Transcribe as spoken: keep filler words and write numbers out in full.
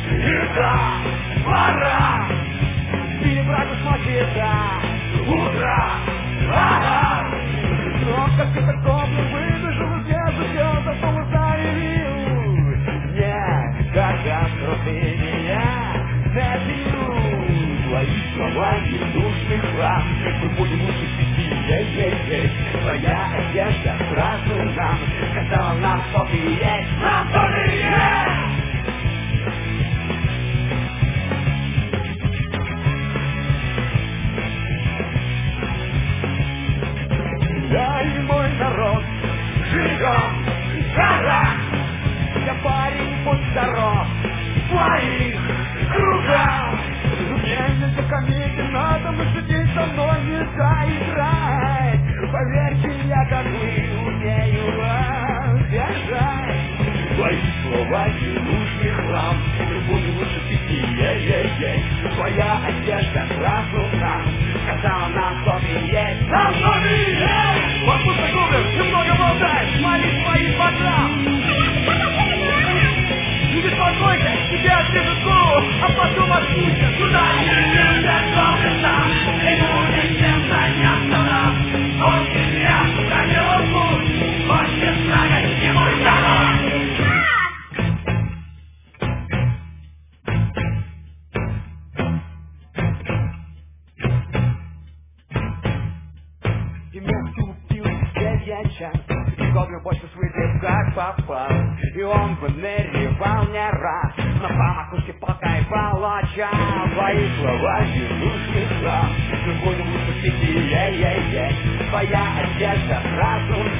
Еда, пора, перебрать усмотрится утро, ага. Но как это гоблин выбежал из леса, все за что заявил. Не, катастрофы меня напьют. Твои слова ненужный храм, мы будем лучше пяти, ей-ей-ей. Твоя одежда сразу нам сказала нам, что ты есть, нам что ты есть. Я и мой народ живем в горах. Я парень, будь здоров, в своих кругах. Мне за комедии надо, мы сидеть со мной нельзя играть. Поверьте, я как вы умею раздержать. Твои слова ненужный хлам, мы будем лучше пяти, ей-ей-ей. Твоя одежда сразу нам сказала нам, что ты есть, нам что ты есть. Послушай, Губер, немного болтай, смотри свои программ. Не беспокойся, тебе отрежут голову, а потом отпустят. Туда не готовится, и будет всем заняться нам. Он тебя проделал путь, хочет знать, не мой народ. И гоблин больше слышит, как попал. И он выныривал не раз, но по макушке пока и получал. Твои слова ненужный храм, мы будем лучше пяти, ей-ей-ей. Твоя одежда сразу